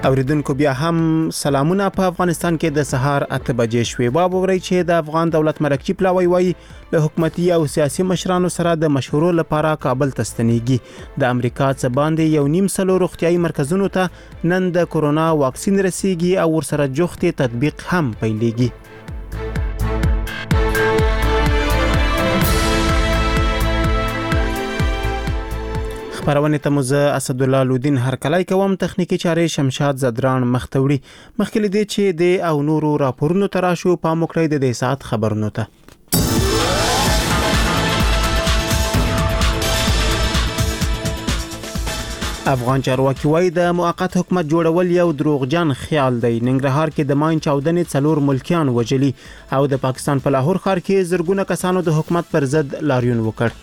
اوریدونکو بیا هم سلامونه. په افغانستان کې د سهار 8 بجې شوې. واورئ چې د افغان دولت مرکزی پلاوی وایي له حکومتي او سیاسي مشرانو سره د مشورو لپاره کابل ته ستنېږي. د امریکا څخه باندې 1.5 روغتيایي مرکزونو ته نن د کورونا واکسین رسیږي او ورسره جوختي تطبیق هم پیلېږي. خبرونه ته مزه اسد الله لودین هرکلای کوم. تخنیکی چارې شمشاد زدران مختوړي. مخکې لدی چې د او نورو راپورونو تراشو په موکړی د دې سات خبرونو ته. افغان چارواکي وایي د موقت حکومت جوړول یو دروغجن خیال دی. ننګرهار کې د ماین چاودنې 4 ملکیان وجلي او د پاکستان په لاهور ښار کې زرګونه کسانو د حکومت پر ضد لاریون وکړ.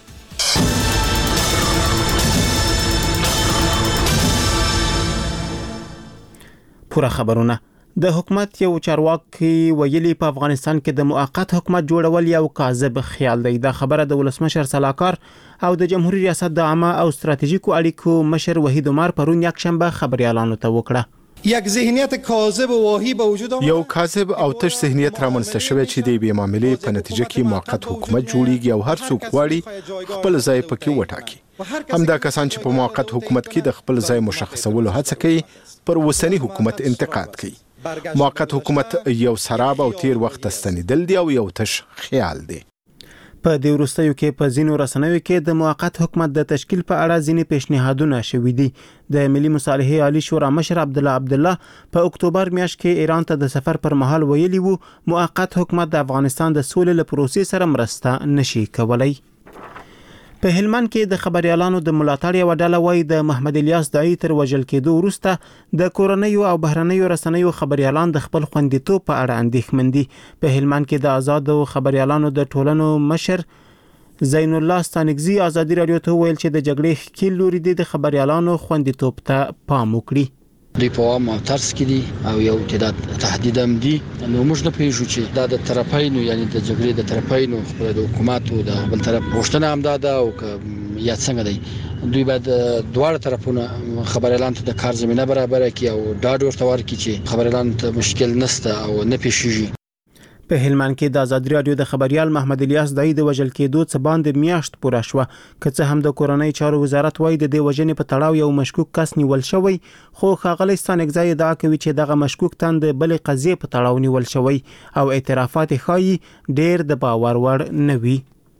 پوره خبرونه. د حکومت یو چارواکي ویلي په افغانستان کې د موقت حکومت جوړول یو کاذب خیال دی. دا خبره د ولسمشر سلاکار او د جمهوریت ریاست د عامه او ستراتیژیکو اړیکو مشر وحید عمر پرون یکشنبه خبريالانو ته وکړه. یک ذهنیت کاذب و واهی به وجود آمد. یو کاذب او تش ذهنیت رامنځته شوی چې د بې معاملې په نتیجه کې موقت حکومت جوړیږي او هر څوک غواړي خپل ځای پکې وټاکي. همدا کسان چې په موقت حکومت کې د خپل ځای مشخصولو هڅه کوي پر وسنی حکومت انتقاد کوي. موقت حکومت یو سراب او تیر وخت ستنیدل دی او یو تش خیال دی. په دې وروستیو کې په ځینو رسنیو کې د موقت حکومت د تشکیل په اړه ځینې پیشنهادونه شوي دي. د ملي مصالحې عالی شورا مشر عبدالله په اکتوبر میاشت کې ایران ته د سفر پر مهال ویلي وو موقت حکومت د افغانستان د سولې له پروسې سره مرسته نشي کولای. په هلمند کې د خبريالانو د ملاتړ یو ډله وایي د محمد الیاس داعی تر وژل کېدو وروسته د کورنیو او بهرنیو رسنیو خبريالان د خپل خوندیتوب په اړه اندېښمن دي. په هلمند کې د آزادو خبريالانو د ټولنو مشر زین الله ستانکزي ازادي رادیو ته ویل چې د جګړې ښکیل لوري د خبريالانو خوندیتوب ته پام وکړي. دوی په عام ترس کې دي او یو تعداد تهدید هم دي. نو موږ نه پېژو چې دا د طرفینو یعنی د جګړې د طرفینو د حکومت او د بل طرف غوښتنه هم ده او یا څنګه دی دوی باید دواړه طرفونه خبر اعلان ته د کار زمينه برابر کړي او ډاډ ورته ورکړي چې خبر اعلان ته مشکل نشته او نه پېښیږي. په هلمند کې د آزادي رادیو د خبريال محمد الیاس داعی د وژل کېدو څخه باندې میاشت پوره شوه. که څه هم د کورنۍ چارو وزارت وایي د دې وژنې په تړاو یو مشکوک کس نیول شوی، خو ښاغلی ستانکزی ادعا کوي چې دغه مشکوک تن د بلې قضیې په تړاو نیول شوی او اعترافات ښایي ډېر د باور وړ نه وي.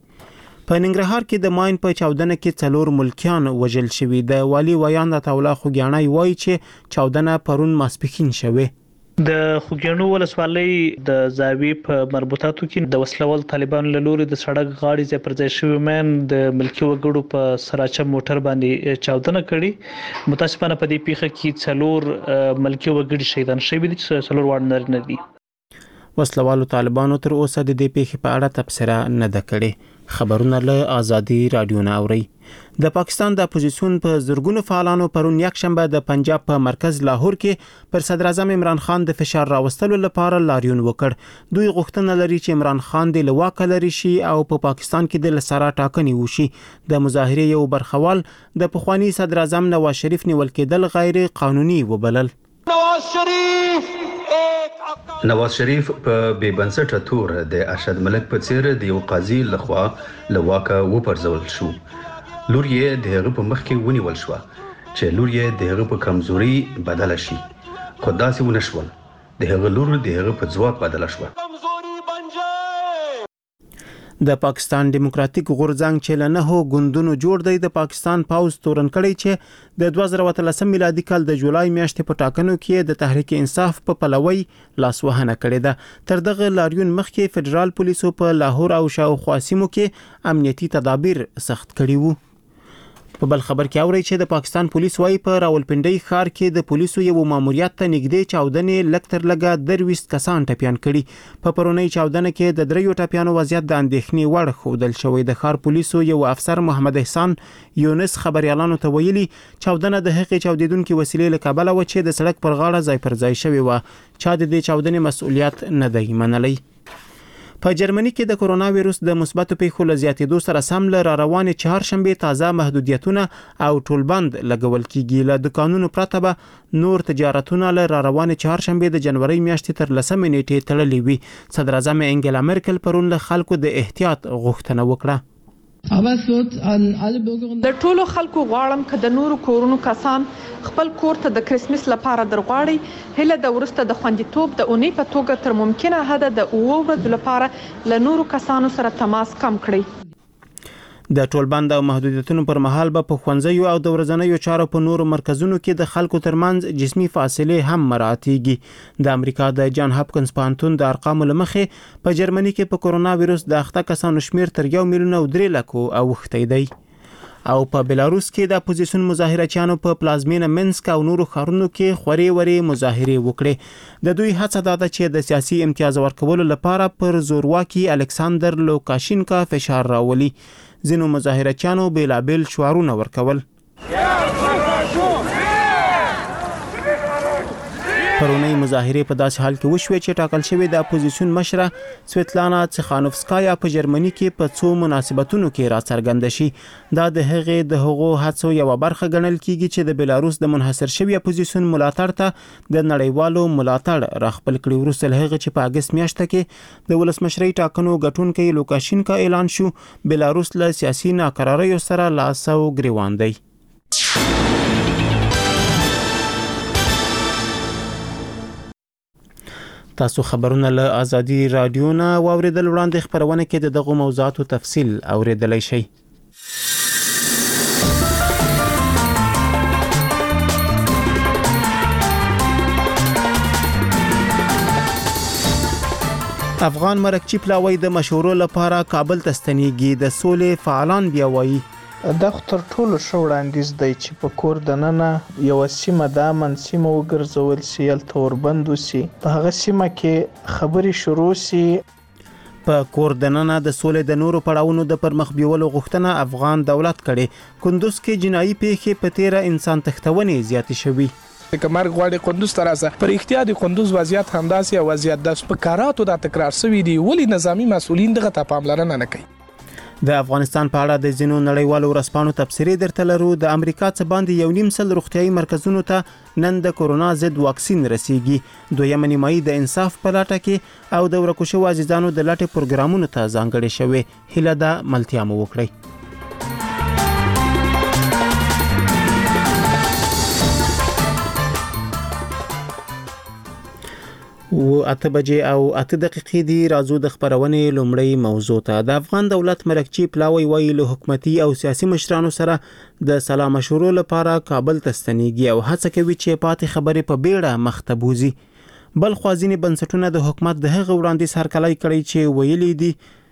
په ننګرهار کې د ماین په چاودنه کې 4 ملکیان وژل شوي. د والي ویان عطا الله خوګیاڼی وایي چې چاودنه پرون ماسپښین شوه. د خوګیاڼو ولسوالۍ د زاویې په مربوطاتو کې د وسلوال طالبانو له لوري د سړک غاړې ځای پر ځای شوي مین د ملکي وګړو په سراچه موټر باندې چاودنه کړې. متاسفانه په دې پیښه کې 4 ملکي وګړي شهیدان شوي دي چې 4 واړه نارینه دي. وسلوالو طالبانو تر اوسه د دې پیښې په اړه تبصره نه ده کړې. خبرونه له آزادي رادیو نه اوري. د پاکستان د اپوزیسیون په زرګونو فعالانو پرون یکشنبه د پنجاب په مرکز لاهور کې پر صدر اعظم عمران خان د فشار راوستلو لپاره لاریون وکړ. دوی غوښتنه لري چې عمران خان د لواک لري شي او په پاکستان کې د لسرا ټاکنې وشي. د مظاهرې یو برخوال د پخوانی صدر اعظم نواز شریف نیول کېدل غیر قانوني وبلل. نواز شریف په بې بنسټه تور د ارشد ملک په څیر د یو قاضي لخوا لواکه وپرځول شو. لور یې د هغه په مخ کې ونیول شو چې لور یې د هغه په کمزوري بدل شي، خو داسې ونه شول. د هغه لور د هغه په ځواک بدل شو. د پاکستان دیموکراتیک غورځنګ چې له 9 ګوندونو جوړ دی د پاکستان پاوز تورن کړی چې د 2013 میلادي کال د جولای میاشتې په ټاکنو کې د تحریک انصاف په پلوي لاسوهنه کړې ده. تر دغه لاریون مخکې فدرال پولیسو په لاهور او شاوخوا سیمو کې امنیتي تدابیر سخت کړي وو. په بل خبر کې اوري چې د پاکستان پولیس وايي په راولپنډي ښار کې د پولیسو یو ماموریت ته نږدې چاودنې لکتر لګا 20 کسان ټپيان کړي. په پرونی چاودنه کې د 3 ټپيانو وضعیت د اندېښنې وړ ښودل شوی. د ښار پولیسو یو افسر محمد احسان یونس خبريالانو ته ویلي چاودنه د هغې چاودیدونکو وسیلې له کابل و چې د سړک پر غاړه ځای پر ځای شوی و. چا د دې چاودنې مسؤلیت نه دی منلی. په جرمني کې د کرونا وایروس د مثبتو پیښو له زیاتېدو سره سم له راروانې چهارشنبه تازه محدودیتونه او ټولبند لګول کیږي. له دکانونو پرته به نور تجارتونه له راروانې چهارشنبه د جنوري میاشتې تر 10 نیټې تړلې وي. صدر اعظم انګلا مرکل پرون له خلکو د احتیاط غوښتنه وکړه. د ټولو خلکو غواړم چې د نورو کورونو کسان خپل کور ته د کرسمس لپاره درغواړي. هله د ورسته د خوندیتوب د اونۍ په توګه تر ممکنه حد د 9 ورځې لپاره له نورو کسانو سره تماس کم کړئ. د ټولبند او محدودیتونو پر مهال به په ښوونځیو او د ورځنیو چارو په نورو مرکزونو کې د خلکو ترمنځ جسمي فاصله هم مراعاتېږي. د امریکا د جان هاپکنز پوهنتون د ارقامو له مخې په جرمني کې په کرونا وایروس د اخته کسانو شمیر تر 1 میلیون او 3 لکو اوښتی دی. او په بلاروس کې د اپوزیشن مظاهرچیانو په پلازمینه منسک او نورو ښارونو کې خوري وري مظاهره وکړي. د دوی هڅه ده چې د سیاسي امتیاز ورکولو لپاره پر زورواکي الکساندر لوکاشینکا فشار راولي. ځینو مظاهرچیانو بیلابل شعارونه ورکول. پرونی مظاهره په داسې حال کې وشوه چې ټاکل شوی د اپوزیشن مشره سویتلانا تخانوفسکایا په جرمني کې په څو مناسبتونو کې راڅرګنده شي. دا د هغو هڅو یو برخه ګڼل کیږي چې د بلاروس د منحصر شوی اپوزیشن ملاتړ ته د نړیوالو ملاتړ راخپل کړي. وروسته له هغه چې په اگست میاشت کې د ولسمشرۍ ټاکنو ګټونکي لوکاشینکا اعلان شو، بلاروس له سیاسي ناکراریو سره لاس او ګریوان دی. تاسو خبرونه له ازادي رادیو نه واوریدل. وړاندې خبرونه کې د دغه موضوعاتو تفصیل اوریدلای شئ. افغان مرکچی پلاوی د مشورو لپاره کابل ته ستنیږي. د سولې فعالان بیا وایي دا تر ټولو ښه وړاندیز دی چې په کور دننه یو سیمه د امن سیمه وګرځول شي، هلته وربند وشي، په هغه سیمه کې خبرې شروع شي. په کور دننه د سولې د نورو پړاوونو د پرمخ بیولو غوښتنه افغان دولت کړي. کندوز کې جنایي پیښې په 13 انسان تښتونې زیاتې شوي. کمر غواړي کندوز ترازه پر احتیاطي کندوز وضعیت همداسې وضعیت د سپکاراتو د تکرار شوی دی. ولی نظامی مسؤلین دغه ته پاملرنه نه کوي. د افغانستان په اړه د ځینو نړیوالو ورځپاڼو تبصرې درته لرو. د امریکا څخه باندې 1.5 سل روغتيایي مرکزونو ته نن د کرونا ضد واکسین رسیږي. دویمه نیمایي د انصاف په لټه کې او د ورکو شوو عزیزانو د لټې پروګرامونو ته ځانګړې شوې. هیله ده ملتیا مو وکړئ. و 8 بجې او 8 دقیقې دی. راځو د خبرونې لومړی موضوع ته. د افغان دولت مرکچی پلاوی وایي له حکومتي او سیاسي مشرانو سره د سلا مشورو لپاره کابل ته ستنیږي او هڅه کوي چې پاتې خبرې په بیړه مخ ته بوزي. بل خوازینې بنسټونه د حکومت د هغه وړاندیز هرکلی کړی چې ویلي دي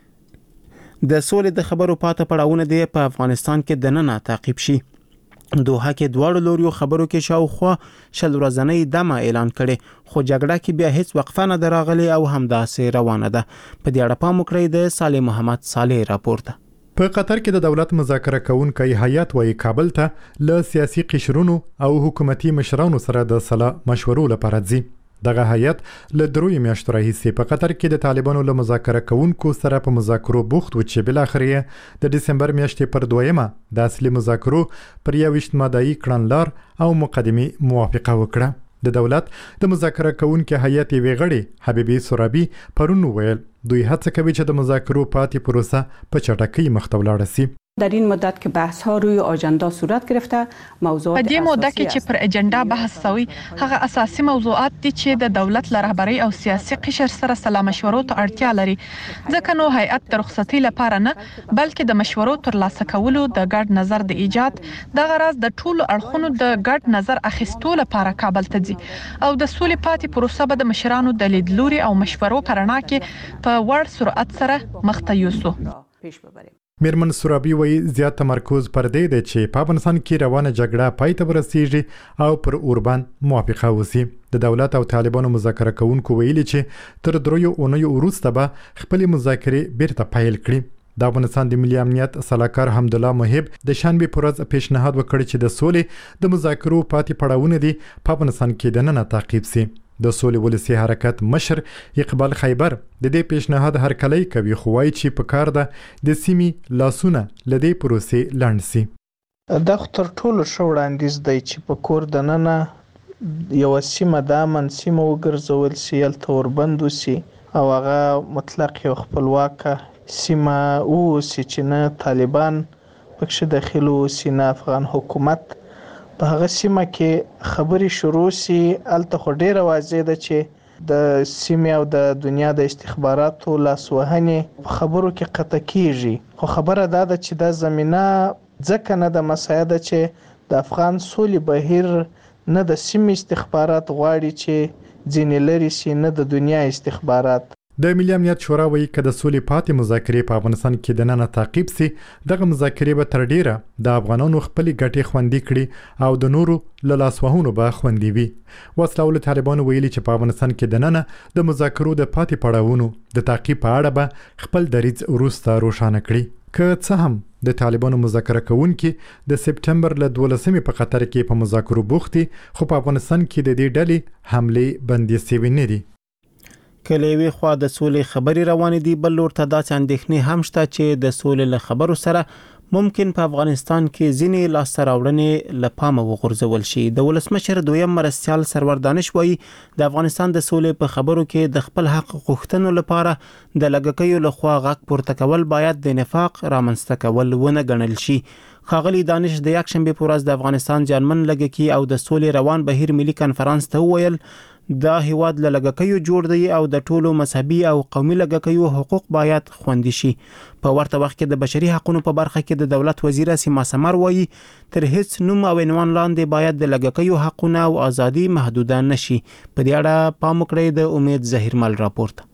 د سولې د خبرو پاتې پړاوونه دی په افغانستان کې دننه تعقیب شي. دوحه کې دواړو لوريو خبرو کې شاوخوا 10 ورځې دمه اعلان کړي، خو جګړه کې بیا هیڅ وقفه نه دراغلي او همداسې روانه ده. په دې اړه پام وکړئ د صالح محمد صالح راپورته. په قطر کې د دولت مذاکره کوونکی هیئت وايي کابل ته له سیاسي قشرونو او حکومتي مشرانو سره د صلاح مشورو لپاره ځي. دغه هیئت له 3 میاشتو راهیسې په قطر کې د طالبانو له مذاکره کوونکو سره په مذاکرو بوخت و چې بل اخر د دسمبر میاشتې پر 2مه د اصلي مذاکرو پر 21 ماده‌ای کړنلار او مقدمه موافقه وکړه. د دولت د مذاکره کوونکو هیئت ویغړي حبیبي سورابي پرون ویل دوی هڅه کوي چې د مذاکرو پاتې پروسه په چټکۍ مخ ته ولاړ شي. در این مدت که بحث ها روی آژاندا صورت گرفته موضوعات په دې مدت کې چې پر اجنډا بحث شوی هغه اساسي موضوعات دي چې د دولت له رهبرۍ او سیاسي قشر سره سلا مشورو ته اړتیا لري. ځکه نو هیئت د رخصتۍ لپاره نه بلکې د مشورو ترلاسه کولو د ګډ نظر د ایجاد د غرض د ټولو اړخونو د ګډ نظر اخیستو لپاره کابل ته ځي او د سولې پاتې پروسه به د مشرانو د لیدلوري او مشورو پرنا کې په وړ سرعت سره مخ ته یوسو. میرمن سورابي وایي زیات تمرکز پر دې دی چې په افغانستان کې روانه جګړه پای ته ورسیږي او پر اوربان موافقه وشي. د دولت او طالبانو مذاکره کوونکو ویلي چې تر 3 اونیو وروسته به خپل مذاکرې بیرته پیل کړي. د افغانستان د ملي امنیت سلاکار حمدالله محب د شنبه پرځ پیشنهاد وکړ چې د سولې د مذاکرو پاتې پړاوونه دي په افغانستان کې دننه تعقیب شي. د سولې ولسی حرکت مشر اقبال خیبر د دې پیشنهاد هرکلی کوي خو وايي چې په کار ده د سیمې لاسونه لدې پروسې لاندې سي. دا تر ټولو ښه وړاندیز دی چې په کور دننه یو سیمه د امن سیمه وګرځول سي، هلته وربند وسي او هغه مطلق یو خپلواکه سیمه اوسي چې نه طالبان پکښې داخل اوسي نه افغان حکومت. په هغه سیمه کې خبرې شروع سي. هلته خو ډېره واضح ده چې د سیمې او د دنیا د استخباراتو لاسوهنې په خبرو کې قطع کیږي، خو خبره دا ده چې دا زمینه ځکه نه د مسایه ده چې د افغان سولې بهیر نه د سیمې استخبارات غواړي چې ځینې لرې سي، نه د دنیا استخبارات. د ملي امنیت شورا وایي که د سولې پاتې مذاکرې په افغانستان کې دننه تعقیب سي، دغه مذاکرې به تر ډیره د افغانانو خپلې ګټې خوندي کړي او د نورو له لاسوهنو به خوندي وي. وسله طالبانو ویلي چې په افغانستان کې دننه د مذاکرو د پاتې پړاوونو د تعقیب په اړه به خپل دریځ وروسته روښانه کړي. که څه هم د طالبانو مذاکره کوونکي د سپټمبر له 12 په قطر کې په مذاکرو بوختي، خو په افغانستان کې د دې ډلې حملې بندي شوې نه دي. کله یوې خوا د سولې خبرې روانې دي، بل لور ته داسې اندېښنې هم شته چې د سولې له خبرو سره ممکن په افغانستان کې ځینې لاسته راوړنې له پامه وغورځول شي. د ولسمشر دویم مرستیال سرور دانش وایي د افغانستان د سولې په خبرو کې د خپل حق غوښتنو لپاره د لږکیو لخوا غږ پورته کول باید د نفاق رامنځته کول ونه ګڼل شي. ښاغلي دانش د یکشنبې په ورځ د افغانستان جرمن لږکي او د سولې روان بهیر ملي کنفرانس ته وویل دا هیواد له لږکیو جوړ دی او د ټولو مذهبي او قومي لږکیو حقوق باید خوندي شي. په ورته وخت کې د بشري حقوقو په برخه کې د دولت وزیر سیما سمر وایي تر هیڅ نوم او عنوان لاندې باید د لږکیو حقونه او ازادي محدوده نشي. په دې اړه پام وکړئ د امید ظهیرمل راپورټ.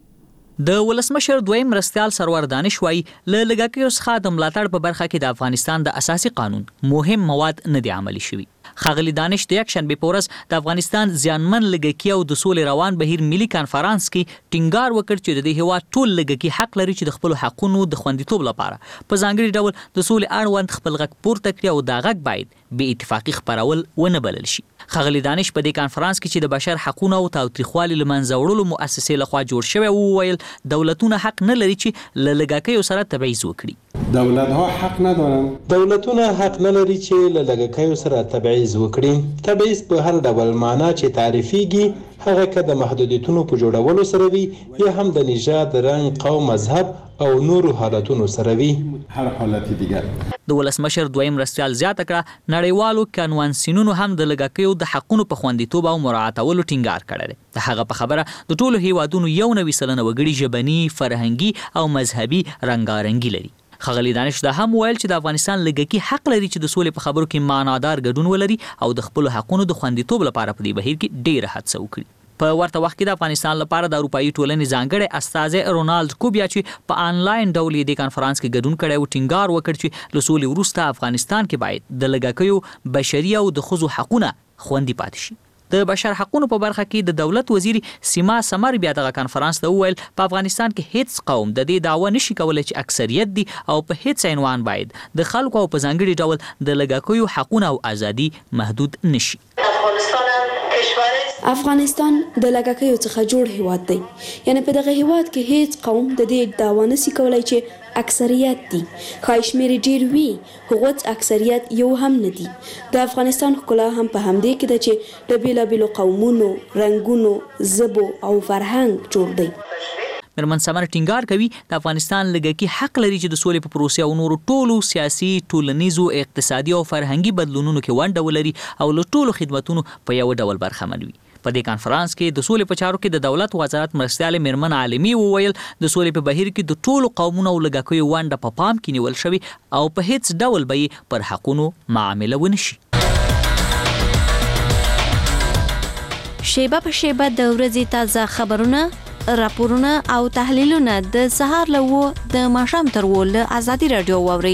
د ولسمشر دویم مرستیال سرور دانش وایي له لږکیو څخه د ملاتړ په برخه کې د افغانستان د اساسي قانون مهم مواد نه دي عملي شوي. ښاغلي دانش د یکشنبې په ورځ د افغانستان زیانمن لږکي او د سولې روان بهیر ملي کنفرانس کې ټینګار وکړ چې د دې هیواد ټول لږکي حق لري چې د خپل حقونو د خوندیتوب لپاره په ځانګړي ډول د سولې اړوند خپل غږ پورته کړي او دا غږ باید بې اتفاقي خپرول ونه بلل شي. ښاغلي دانش په دې کنفرانس کې چې د بشر حقوقو او تاوتریخوالي له منځه وړلو مؤسسې لخوا جوړ شوی وویل دولتونه حق نه لري چې له لږکیو سره تبعیض وکړي. دولت‌ها حق ندارن. دولتونه حق نه لري چې له لږکیو سره تبعیض وکړي. تبعیض په هر ډول معنا چې تعریفيږي هغه که د محدودیتونو په جوړولو سره وي یا هم د نژاد، رنګ، قوم، مذهب او نورو حالتونو سره وي. هر حالت دیگر. د ولسمشر دویم مرستیال زیاته کړه نړیوالو کنوانسیونونو هم د لږکیو د حقونو په خوندیتوب او مراعاتولو ټینګار کړی دی. د هغه په خبره د ټولو هیوادونو 91% وګړي ژبني، فرهنګي او مذهبي رنګارنګي لري. ښاغلي دانش دا هم ویل چې د افغانستان لږکي حق لري چې د سولې په خبرو کې معنادار ګډون ولري او د خپل حقونو د خوندیتوب لپاره په دې بهیر کې ډېره هڅه وکړي. په ورته وخت کې د افغانستان لپاره د اروپאי ټولنې ځانګړی استازی رونالد کوبیا چې په آنلاین ډول د کنفرانس کې ګډون کړی او ټینګار وکړ چې له سولې وروسته افغانستان کې باید د لږکیو بشري او د ښځو حقونه خوندي پاتې شي. د بشر حقوقو په برخه کې د دولت وزیر سیما سمر بیا دغه کنفرانس ته وویل په افغانستان کې هیڅ قوم د دې دعوه نشي کولای چې اکثریت دي او په هیڅ عنوان باید د خلکو او په ځانګړي ډول د لږکیو حقونه او ازادي محدود نشي. افغانستان د لږکیو څخه جوړ هیواد دی، یعنی په دغه هیواد کې هیڅ قوم د دې دعوه نشي کولای چې اکثریت دي. خای شمیر ډیر وی هغوت اکثریت یو هم نه دي. د افغانستان ښکلا هم په همدې کې ده چې د بیلابیلو قومونو، رنګونو، ژبو او فرهنګ جوړ دی. مرمن سمر ټینګار کوي د افغانستان لږکي حق لري چې د سولې په پروسه او نورو ټولو سیاسي، ټولنیزو، اقتصادي او فرهنګي بدلونونو کې ونډه ولري او له ټولو خدماتونو په یو ډول برخمن وي. په دې کنفرانس کې د سولې په چارو کې د دولت وزارت مرستیال میرمن عالمي وویل د سولې په بهیر کې د ټولو قومونو او لږکیو ونډه په پام کې نیول شوی او په هیڅ ډول به پر حقونو معامله ونشي. شیبه په شیبه د ورځې تازه خبرونه، راپورونه او تحلیلونه د سهار له د ماښام تر له ازادي رادیو واورئ.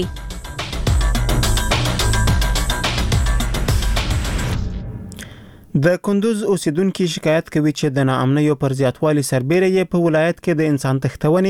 د کندوز اوسیدونکو شکایت کوي چې د ناامنیو پر زیاتوالي سربېره یې په ولایت کې د انسان تښتونې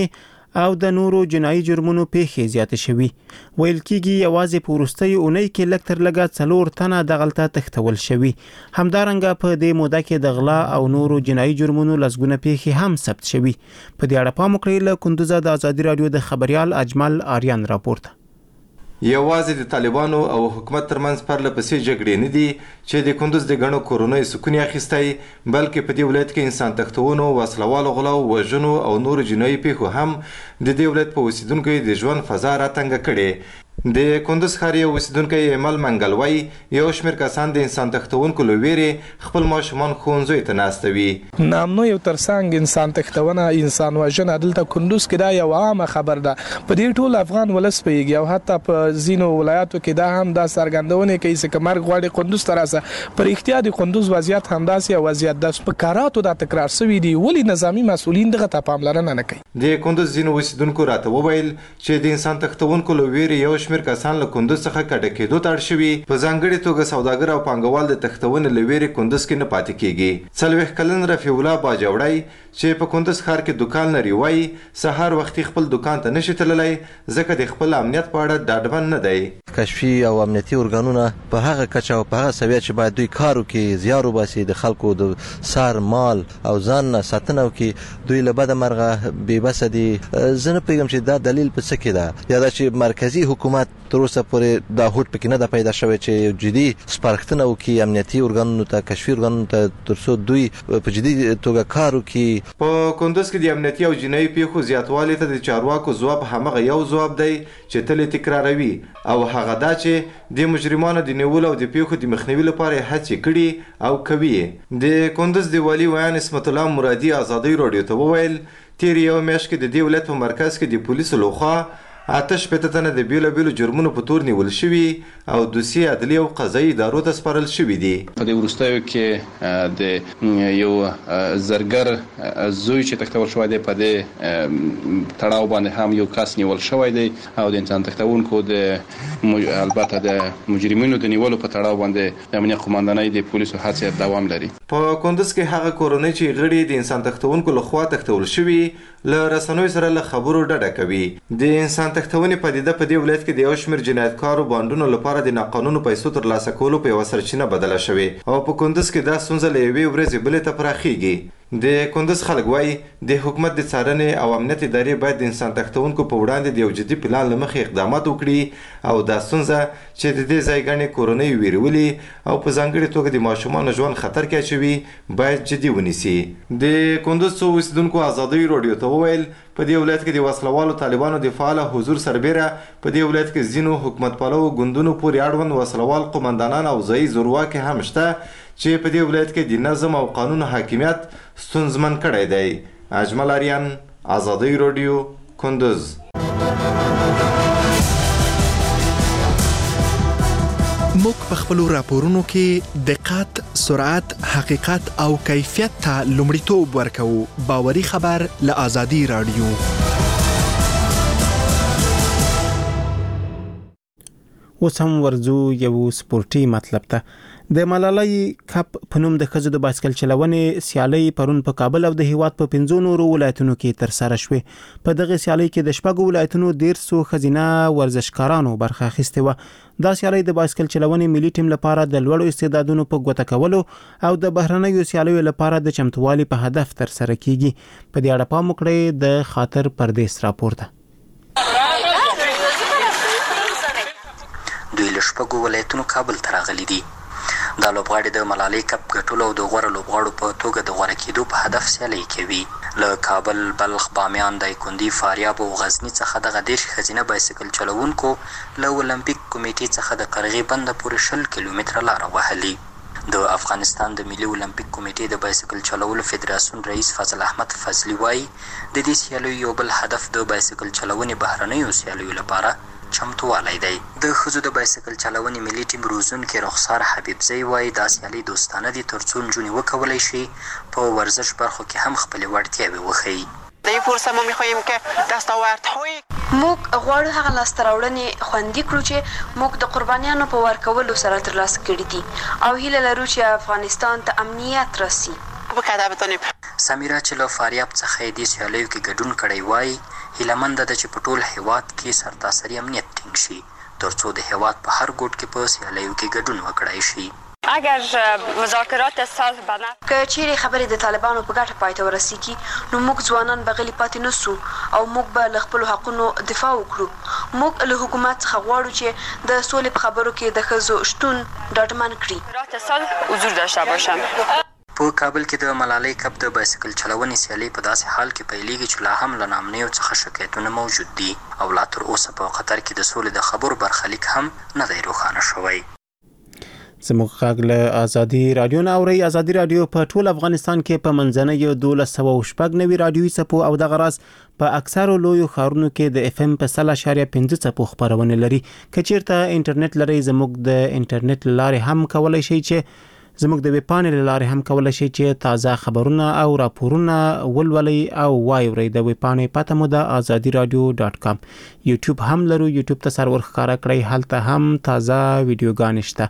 او د نورو جنایي جرمونو پیښې زیاتې شوي. ویل کېږي یوازې په وروستۍ اونۍ کې لږ تر لږه 4 تنه دغلته تښتول شوي. همدارنګه په دې موده کې د غلا او نورو جنایي جرمونو لسګونه پیښې هم ثبت شوي. په دې اړه پام وکړئ. له کندوزه د ازادي راډیو د خبريال اجمل آریان راپورته. یوازې د طالبانو او حکومت ترمنځ پرله پسې جګړې نه دي چې د کندوز د غنو کورونو سکون اخیستی، بلکې په دې ولایت کې انسان تښتونو، وسلوالو غلاو، وژنو او نور جنایي پیښو هم د دې ولایت په اوسیدونکو د ژوند فضا راتنګه کړې. د کندوز ښار یو اوسیدونکی ایمل منګل وایي یو شمېر کسان د انسان تښتونکو له ویرې خپل ماشومان ښوونځیو ته ناستوي. نامنو یو ترڅنګ انسان تښتونه، انسان وژنه دلته کندوز کې دا یو عامه خبر ده. په دې ټول افغان ولس پوهیږي او حتی په ځینو ولایاتو کې دا هم دا څرګندونه کوي چې مرګ غواړي کندوز ته راسه. پر اختیار د کندوز وضعیت همداسې یو وضعیت ده. په کاراتو دا تکرار شوي دي، ولې نظامي مسؤلین دغه ته پاملرنه نه کوي؟ د کندوز ځینو اوسیدونکو راته وویل چې د انسان تښتونکو له ویرې یو شمېر کسان له کندوز څخه کډه کېدو ته اړ شوي. په ځانګړې توګه سوداګر او پانګوال د تښتونې له ویرې کندوز کې نه پاتې کېږي. 40 کلن رفیع الله باجوړی چې په کندوز ښار کې دکان لري وایي سهار وختي خپل دکان ته نشي تللی ځکه د خپل امنیت په اړه ډاډمن نه دی. کشفي او امنیتي ارګانونه په هغه کچه او په هغه سویه چې باید دوی کار وکړي، زیار وباسي، د خلکو د سر مال او ځان ساتنه وکړي، دوی له بده مرغه بې بسه دي. زه نه پوهېږم چې دا دلیل په څه کې ده، یا دا چې مرکزي حکومت تر اوسه پورې دا هوډ پکې نه ده پیدا شوی چې جدي سپارښتنه وکړي امنیتي ارګانونو ته، کشفي ارګانونو ته، تر څو دوی په جدي توګه کار وکړي. په کندوز کې د امنیتي او جنایي پیښو زیاتوالي ته د چارواکو ځواب همغه یو ځواب دی چې تل تکراروي، او هغه دا چې د مجرمانو د نیولو او د پیښو د مخنیوي لپاره هڅې کړي او کوي. د کندوز د والي ویان اسمت الله مرادي ازادي راډیو ته وویل تیر یو میاشت کې د دې ولایت په مرکز کې د پولیسو لخوا 8 تنه د بیلابیلو جرمونو په تور نیول شوي او دوسیې عدلي او قضایي ادارو ته سپارل شوي دي. په دې وروستیو کې د یو زرګر زوی چې تښتول شوی دی په دې تړاو باندې هم یو کس نیول شوی دی او د انسان تښتونکو د البته د مجرمینو د نیولو په تړاو باندې د امنیت قوماندانۍ د پولیسو هڅې دوام لري. په کندوز کې هغه کورنۍ چې غړي د انسان تښتونکو لخوا تښتول شوي له رسنیو سره له خبرو ډډه کوي. د انسان تښتونې پدیده په دې ولایت کې د یو شمېر جنایتکارو بانډونو لپاره د ناقانونه پیسو ترلاسه کولو په یوه سرچینه بدله شوې او په کندوز کې دا ستونزه له یوې ورځې بلې ته پراخیږي. د کندوز خلک وایي د حکومت د څارنې او امنیت ادارې باید د انسان تښتونکو په وړاندې د یو جدي پلان له مخې اقدامات وکړي او دا ستونزه چې د دې ځای ګڼې کورنۍ ویرولي او په ځانګړې توګه د ماشومانو ژوند خطر کې اچوي باید جدي ونیسي. د کندوز څو اوسیدونکو ازادي راډیو ته وویل په دې ولایت کې د وسلوالو طالبانو د فعال حضور سربیره په دې ولایت کې ځینو حکومت پالو ګوندونو پورې اړوند وسلوال قومندانان او ځایي زورواکي هم شته چې په دې ولایت کې د نظم او قانون حاکمیت ستونزمن کړی دی. اجمل آریان، ازادي راډیو، کندوز. موږ په خپلو راپورونو کې دقت، سرعت، حقیقت او کیفیت ته لومړیتوب ورکوو. باوري خبر له ازادي راډیو. اوس هم ورځو یو سپورتي مطلب ته. د ملالۍ کپ په نوم د ښځو د بایسکل چلونې سیالۍ پرون په کابل او د هیواد په 15 نورو ولایتونو کې ترسره شوې. په دغه سیالۍ کې د 6 ولایتونو 150 ښځینه ورزشکارانو برخه اخیستې وه. دا سیالۍ د بایسکل چلونې ملي ټیم لپاره د لوړو استعدادونو په ګوته کولو او د بهرنیو سیالیو لپاره د چمتووالي په هدف ترسره کیږي. په دې اړه پام وکړئ د خاطر پردیس راپور ته. دوی له 6 ولایتونو کابل ته راغلي دي. دا لوبغاړي د ملالۍ کپ ګټلو او د غوره لوبغاړو په توګه د غوره کېدو په هدف سیالۍ کوي. له کابل، بلخ، بامیان، دایکنډي، فاریاب او غزني څخه دغه 10 ښځینه بایسکل چلوونکو له اولمپیک کمیټې څخه د قرغې بنده پورې 20 کیلومتره لاره وهلي. د افغانستان د ملي اولمپیک کمیټې د بایسکل چلولو فدراسیون رئیس فضل احمد فضلي وایي د دې سیالیو یو بل هدف د بایسکل چلونې بهرنیو سیالیو لپاره چمتووالی دی. د ښځو د بایسکل چلونې ملي ټیم روزونکې رخسار حبیبزی وایي دا سیالۍ دوستانه دي ترڅو نجونې وکولی شي په ورزش برخو کې هم خپلې وړتیاوې وښیي. در فرصت ما می‌خواهیم که دستاوردهای موږ غواړو هغه لاسته راوړنې خوندي کړو چې موږ د قربانیانو په ورکولو سره ترلاسه کړي دي او هیله لرو چې افغانستان ته امنیت راسي. سمیرا چې له فاریاب څخه دې سیالیو کې ګډون کړی وایي هیلهمند ده چې په ټول هیواد کې سرتاسري امنیت ټینګ شي ترڅو د هیواد په هر ګوټ کې په سیالیو کې ګډون وکړای شي. اگر مذاکرات صلح بنا که چیرې خبرې د طالبانو په ګټه پای ته ورسیږي نو موږ ځوانان به غلي پاتې نشو او موږ به له خپلو حقونو دفاع وکړو. موږ له حکومت څخه غواړو چې د سولې په خبرو کې د ښځو شتون ډاډمن کړي. صلح حضور داشته باشن. په کابل کې د ملالۍ کپ د بایسکل چلونې سیالي په داسې حال کې پیلېږي چې لا هم له نامنیو څخه شکایتونه موجود دي او لا تر اوسه په قطر کې د سولې د خبرو برخلیک هم نه دی روښانه شوی. زموږ غږ له ازادي رادیو نه اوري. ازادي رادیو په ټول افغانستان کې په منځنۍ 1290 رادیوي څپو او د غراس په اکثرو لویو ښارونو کې د اف ام په 0.5 څپو خبرونه لري. کچیرته انټرنیټ لري زموږ د انټرنیټ لارې هم کولای شي چې زموږ د ویب پاڼې لارې هم کولای شي چې تازه خبرونه او راپورونه ولولي او واوري. د ویب پاڼې پته مو د azadiradio.com. یوټیوب هم لرو، یوټیوب ته سرور ښکارا کړئ، هلته هم تازه ویډیوګانې شته.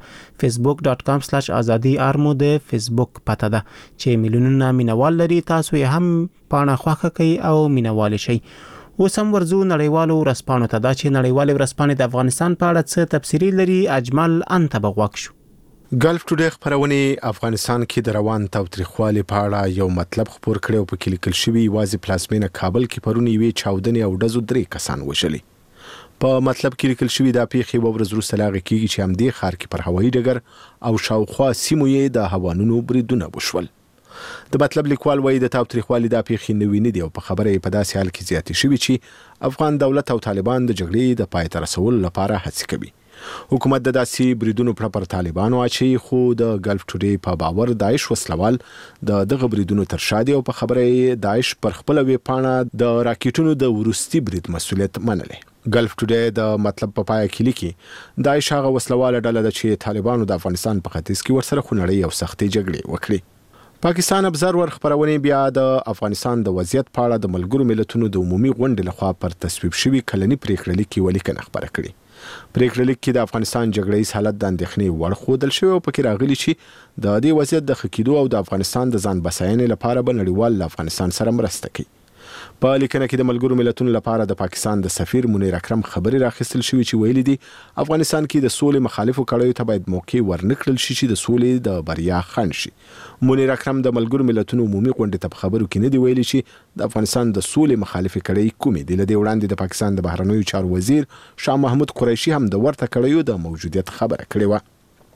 facebook.com/azadi مو د فیسبوک پته ده چې میلیونونه مینوال لري. تاسو یې هم پاڼه خوښه کړئ او مینوال شئ. اوس هم ورځو نړیوالو ورځپاڼو ته. دا چې نړیوالې ورځپاڼې د افغانستان په اړه څه تفسیری لري اجمل انت بغواک شو. ګلف ټوډے خبرونه افغانستان کې د روان تاوتریخوالي په اړه یو مطلب خبر کړي او په کې لیکل شوی واځي پلازمینه کابل کې پرونی وی چاودنې او ډزو 3 کسان وشلي. په مطلب کې لیکل شوی دا پیښې وورز وروسته لاغي کېږي چې همدې ښار کې پر هوایي ډګر او شاوخوا سیمو یې د هوانونو بریدونه وشول. د مطلب لیکوال وایي د تاوتریخوالي دا پیښې نوې نه دي او په خبره په داسې حال کې زیاتې شوي چې افغان دولت او طالبان د جګړې د پای ته رسولو لپاره هڅې کوي. حکومت د داسې بریدونو پر طالبانو اچي خو د ګلف ټوډے په باور داعش وسلوال د دغه بریدونو تر شا دي او په خبره داعش پر خپل وی پاڼه د راکټونو د ورستي برید مسولیت منلې. ګلف ټوډے د مطلب په پای کې لیکي داعش هغه وسلواله ډله ده چې طالبانو د افغانستان په ختیځ کې ورسره خونړۍ او سختې جګړې وکړي. پاکستان ابزرور خبرونه بیا د افغانستان د وضعیت په اړه د ملګرو ملتونو د عمومي غونډې لخوا پر تصویب شوی کلنی پریکړه لیکي ولیکنه خبره کړي. پریکړه لیک کې د افغانستان جګړې حالت د اندېښنې وړ ښودل شوی او پکې راغلي چې د دې وضعیت د خکېدو او د افغانستان د ځان بساینې لپاره به نړیوال افغانستان سره مرسته کوي. په لیکنه کې د ملګرو ملتونو لپاره د پاکستان د سفیر منیر اکرم خبري راخستل شوی چې ویلي دي افغانستان کې د سولې مخالفو کړیو ته باید موقع ورنکړل شي چې د سولې د بریا خنډ شي. منیر اکرم د ملګرو ملتونو عمومي غونډې ته په خبرو کې نه دی ویلي چې د افغانستان د سولې مخالفه کړی کومې دي. لدې وړاندې د پاکستان د بهرنیو چارو وزیر شاه محمود قریشي هم د ورته کړیو د موجودیت خبره کړې و.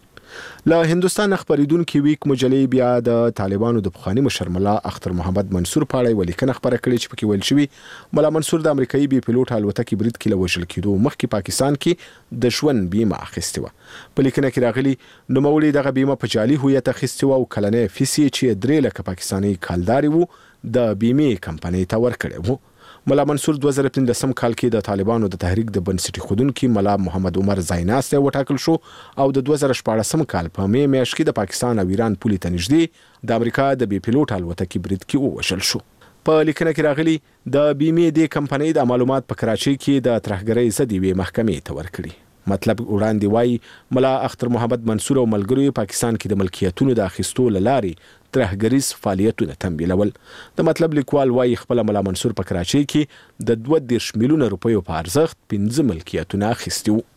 له هندستان خبریدونکو ویک مجلې بیا د طالبانو د پخوانی مشر ملا اختر محمد منصور په اړه ولیکنه خبره کړې چې پکې ویل شوی ملا منصور د امریکایي بي پيلوټ الوتکې برید کې لوژل کېدو مخکې پاکستان کې د ژوند بیمه اخیستې و. په لیکنه کې راغلي نوموړي دغه بیمه په جعلي هویت اخیستې و او کلنې فیسي چې 3 لک پاکستاني کالداري وو د بیمه کمپنۍ ته ورکړې وو. ملا منصور 2015 کال کې د طالبانو د تحریک د بنسټي خودونکو ملا محمد عمر زایناس ته وټاکل شو او د 2014 کال په مې میاشت کې د پاکستان او ایران پولې ته نږدې د امریکا د بي پيلوټ الوتکې برید کې ووژل شو. په لیکنه کې راغلي د بیمې د کمپنۍ د معلومات په کراچۍ کې د ترهګرۍ ضد وی محکمې ته ورکړي. مطلب وړاندې وایي ملا اختر محمد منصور او ملګرو پاکستان کې د ملکیتونو د اخیستو لارې ترهګریز فعالیتونه تمویلول. د مطلب لیکوال وایي خپل ملا منصور په کراچۍ کې د 2.2 میلیون روپیو په ارزښت 15 ملکیتونه اخیستي وو.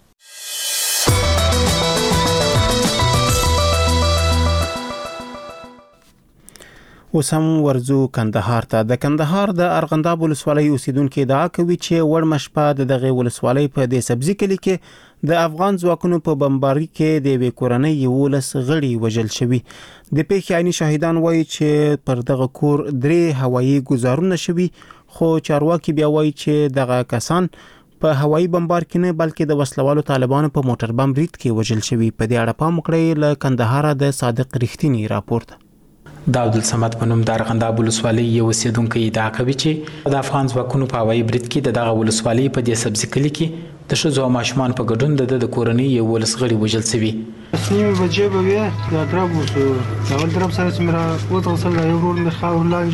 اوس هم ورځو کندهار ته. د کندهار د ارغنداب ولسوالۍ اوسیدونکو ادعا کوي چې وړمه شپه د دغه ولسوالۍ په دې سبزي کلي کې د افغان ځواکونو په بمباري کې د یوې کورنۍ 11 غړي وژل شوي. د پیښې عیني شاهدان وایي چې پر دغه کور 3 هوایي ګزارونه شوي خو چارواکي بیا وایي چې دغه کسان په هوایي بمبار کې نه بلکې د وسلوالو طالبانو په موټر بم برید کې وژل شوي. په دې اړه پام وکړئ. له کندهار د صادق رښتینی راپورټ. د عبدالصمد په نوم د ارغنداب ولسوالۍ یو اوسیدونکی ادعا کوي چې د افغان ځواکونو په هوایي برید کې دغه ولسوالۍ په دې سبزي کلي کې د ښځو او ماشومان په ګډون د کورنۍ 11 غړي وژل شوي. نیمه بجې به وي د درب وسو د درب سره چې مرا وته وصل یو ورور مې خاور لاندې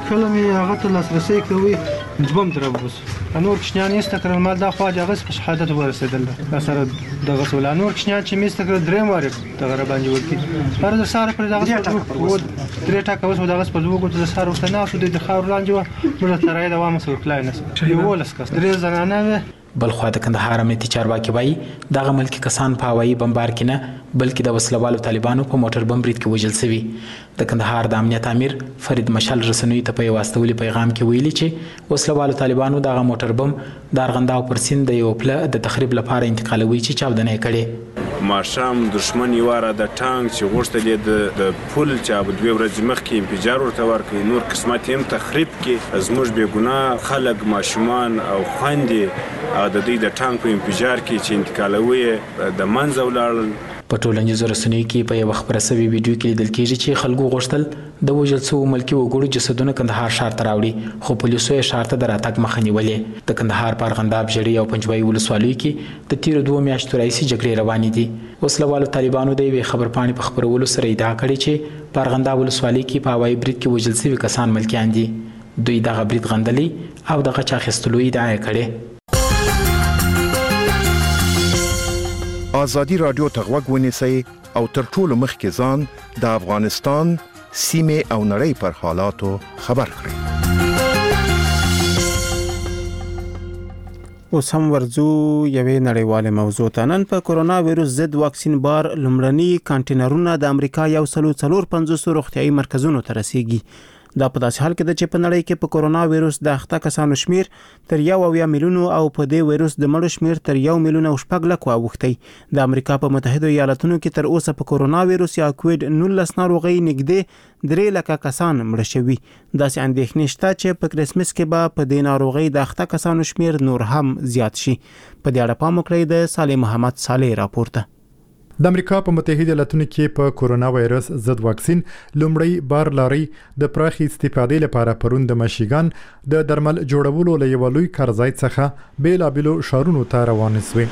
کله مې هغه ته لاسرسی کوي جبم تر وبس نور کشنیان یې ستکر مال دا خوا جغس په شهادت ورسېدل سره دغه سول نور کشنیان چې مې ستکر درې واره دغه باندې ورکی هر د ساره پر دغه و درې ټاکه وس دغه په لوګو ته ساره وسنه شو د خاور لاندې موږ ترای د وامه سور کلاینس یو ولس کس درې زنانه بلخوا د کندهار امنیتي چارواکي وایي دغه ملکی کسان په هوایي بمبار کې نه بلکې د وسلوالو طالبانو په موټر بم برید کې وژل شوي د کندهار د امنیت امیر فرید مشال رسنوي ته په یو واستولي پیغام کې ویلي چې وسلوالو طالبانو دغه موټر بم د ارغنداو پر سیند د یو پله د تخریب لپاره انتقالوي چې چاودنه یې کړې ماښام دښمن یواره د ټانک چې غوښتل د پل چې په دوه ورځې مخکې انفجار ورته ورکړي نور قسمت هم تخریب کې زموږ بېګناه خلک ماشومان او خویندې او د دې د ټانک په انفجار کې چې انتقالوي د منځه ولاړل په ټولنیزو رسنیو کې په یو خبره سوي ویډیو کې لیدل کېږي چې خلکو غوښتل د وژل شوو ملکي وګړو جسدونه کندهار ښار ته راوړي خو پولیسو یې ښار ته د راتګ مخه نیولې د کندهار په ارغنداب ژړۍ او پنجوایي ولسوالیو کې د تیرو 2 میاشتو راهیسې جګړې روانې دي وسلوالو طالبانو د یوې خبرپاڼې په خپرولو سره ادعا کړې چې په ارغنداب ولسوالۍ کې په هوایي برید کې وژل شوي کسان ملکیان دي دوی دغه برید غندلی او دغه چا اخیستلو ادعا یې کړې آزادی رادیو ته غوږ ونیسئ او تر ټولو مخکې ځان د افغانستان سیمې او نړۍ پر حالاتو خبر کړئ. اوس هم ورځو یوې نړیوالې موضوع ته نن په کورونا وایروس ضد واکسین بار لومړني کانټینرونه د امریکا 145 روغتیايي مرکزونو ته رسیږي دا په داسې حال کې ده چې په نړۍ کې په کورونا وایروس د اخته کسانو شمیر تر 1 میلیون او په دې وایروس د مړو شمیر تر 1 میلیون او 6 لک واوښتی د امریکا په متحده ایالاتونو کې تر اوسه په کورونا وایروس یا کووید 19 ناروغي نږدې 3 لک کسان مړه شوي داسې اندېښنې شته چې په کریسمس کې به په دې ناروغي د اخته کسانو شمیر نور هم زیات شي په دې اړه پام وکړئ د صالح محمد صالح راپورته د امریکا په متحده ایالاتونو کې په کورونا وایرس ضد واکسین لومړی بار لاري د پراخي استفادې لپاره پرون د مشیګان د درمل جوړولو له یو لوی کارځای څخه بیلابلو شهرونو ته روان شوی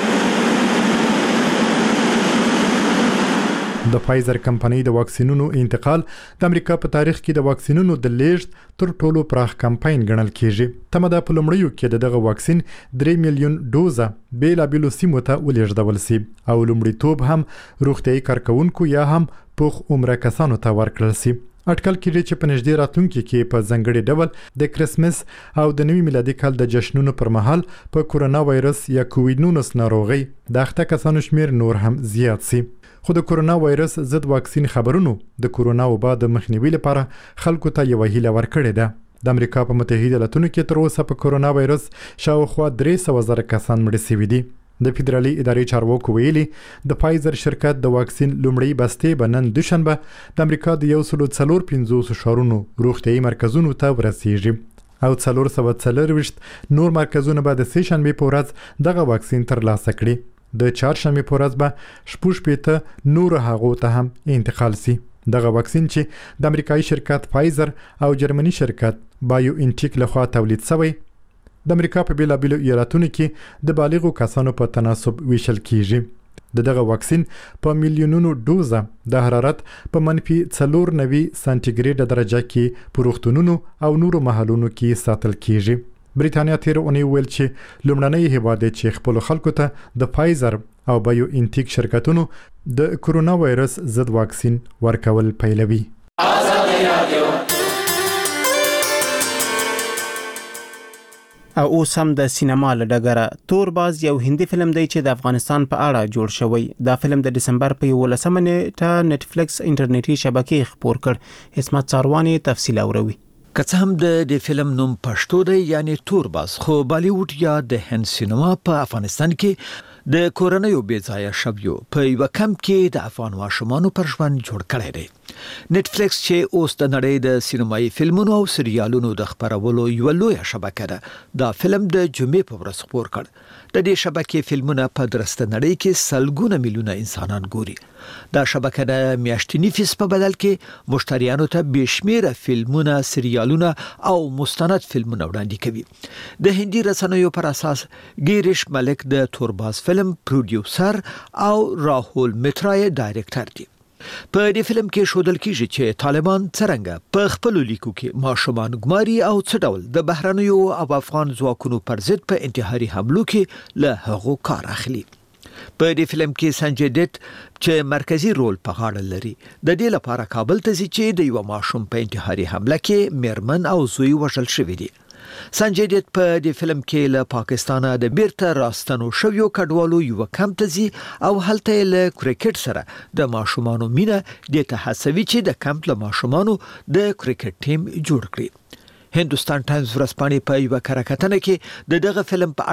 د فایزر کمپنۍ د واکسینونو انتقال د امریکا په تاریخ کې د واکسینونو د لیږد تر ټولو پراخ کمپاین ګڼل کیږي تمه ده په لومړیو کې دغه واکسین 3 میلیون دوزه بیلابلو سیمو ته ولېږدول شي او لومړیتوب هم روغتیايي کارکونکو یا هم پوخ عمره کسانو ته ورکړل شي اټکل کېږي چې په نږدې راتلونکي کې په ځانګړي ډول د کریسمس او د نوي میلادي کال د جشنونو پر مهال په کورونا وایرس یا کووید 19 ناروغي د اخته کسانو شمیر نور هم زیات شي خو د کورونا وایرس ضد واکسین خبرونو د کورونا وبا د مخنیوي لپاره خلکو ته یو هیله ورکړې ده د امریکا په متحده ایالاتونو کې تر اوسه په کورونا وایرس شاوخوا 300,000 کسان مړه شوي دي د فدرالي ادارې چارواکو ویلي د فایزر شرکت د واکسین لومړی بستې به نن دوشنبه د امریکا د 145 شهرونو روغتیايي مرکزونو ته ورسیږي او 440 نور مرکزونه به د سه شنبه په ورځ دغه واکسین ترلاسه کړي د چهارشنبه په ورځ به 15 نور هغو ته هم انتقال شي دغه واکسین چې د امریکایي شرکت فایزر او جرمني شرکت بایو انټیک لخوا تولید شوی د امریکا په بیلابلو ایالاتونو کې د بالغو کسانو په تناسب ویشل کیږي دغه واکسین په میلیونونو دوزه د حرارت په -490 سانتیګریډ درجه کې په روغتونونو او نورو محلونو کې ساتل کیږي بریټانیا تیر اونۍ ویل چې لومړنۍ هیواد چې خپل خلکو ته د فایزر او بایو انټیک شرکتونو د کورونا وایرس ضد واکسین ورکول پیلوي او اوس هم د سینما له ډګره تورباز یو هندي فلم دی چې د افغانستان په اړه جوړ شوی دا فلم د دسمبر په 11 نیټه نتفلیکس انټرنیټي شبکې خپور کړ اسمت ساروانی تفصیل اوروي که څه هم د فلم نوم پښتو دی یعنی تورباز خو بالیوډ یا د هند سینما په افغانستان کې د کورنیو بیځایه شویو په یو کم کې د افغان ماشومانو پر ژوند جوړ کړی دی نتفلیکس چې اوس د نړۍ د سینمایي فلمونو او سریالونو د خپرولو یو لوی شبکه ده دا فلم د جمعې په ورځ خپور کړ د دې شبکې فلمونه په درسته نړۍ کې سلګونه میلیونه انسانان ګوري دا شبکه د میاشتنی فیس په بدل کې مشتریانو ته بشمیره فلمونه سریالونه او مستند فلمونه وړاندې کوي د هندي رسنیو پر اساس ګیریش ملک د تورباز فلم پروډیوسر او راهول مترای ډایرکټر دی په دې فلم کې ښودل کیږي چې طالبان څرنګه په خپل لیکو کې ماشومان ګماري او څه ډول د بهرنیو او افغان ځواکونو پر ضد په انتحاري حملو کې له هغو کار اخلي. په دې فلم کې سنجي دت چې مرکزی رول په غاړه لري د دې لپاره کابل ته ځي چې د یو ماشوم په انتحاري حمله کې میرمن او زوی وژل شوی دي. سنجي دت په دې فلم کې له پاکستانه د بیرته راستنو شویو کډوالو یو کمپ ته ځي او هلته له کرکټ سره د ماشومانو مینه د ته هڅوي چې د کمپ له ماشومانو د کرکټ ټیم جوړ کړي. هندوستان ټایمز ورځپاڼې په یو کره کتنه کې دغه فلم په